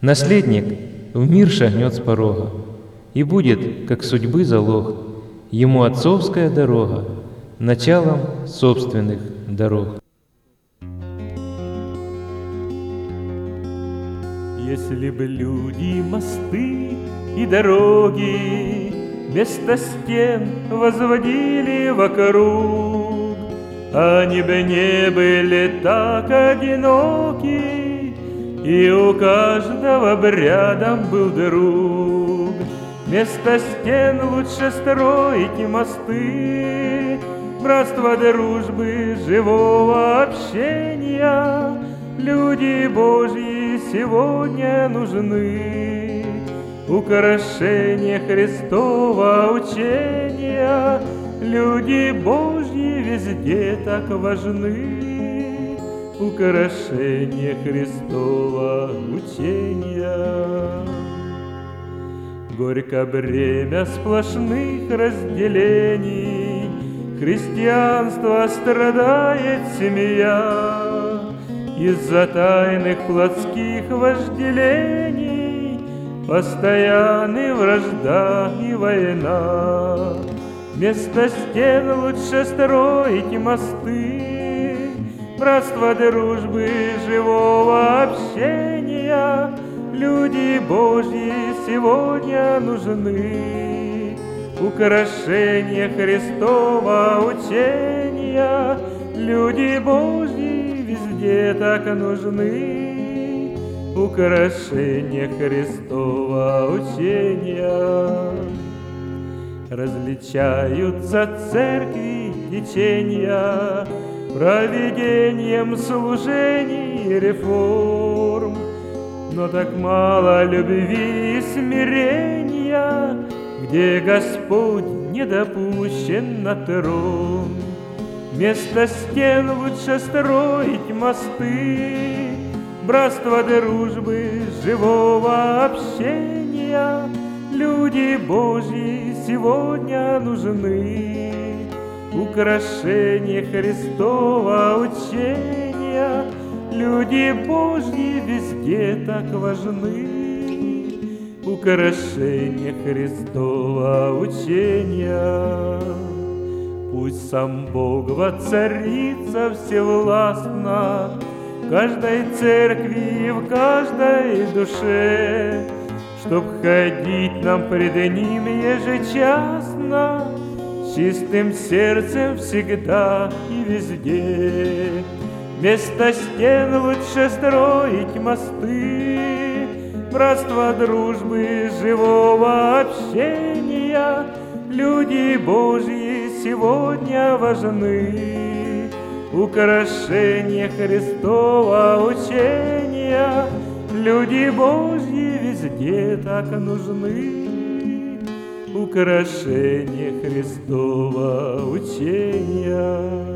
Наследник в мир шагнет с порога, и будет, как судьбы залог, ему отцовская дорога началом собственных дорог. Если бы люди, мосты и дороги вместо стен возводили вокруг, они бы не были так одиноки, и у каждого бы рядом был друг. Вместо стен лучше строить мосты, братства дружбы, живого общения. Люди Божьи сегодня нужны, украшение Христова учения. Люди Божьи везде так важны, украшение Христова учения. Горько бремя сплошных разделений, христианство страдает семья. Из-за тайных плотских вожделений постоянны вражда и война. Вместо стен лучше строить мосты, братства дружбы, живого общения. Люди Божьи сегодня нужны, украшение Христова учения. Люди Божьи везде так нужны, украшение Христова учения. Различаются церкви течения проведением служений и реформ, но так мало любви и смирения, где Господь не допущен на трон. Вместо стен лучше строить мосты, братства дружбы, живого общения. Люди Божьи сегодня нужны, украшение Христова учения. Люди Божьи везде так важны, украшение Христова учения. Пусть сам Бог воцарится всевластно в каждой церкви и в каждой душе, чтоб ходить нам пред Ним ежечасно, с чистым сердцем всегда и везде. Вместо стен лучше строить мосты, братства дружбы, живого общения. Люди Божьи сегодня важны, украшение Христова учения. Люди Божьи везде так нужны, украшение Христова учения.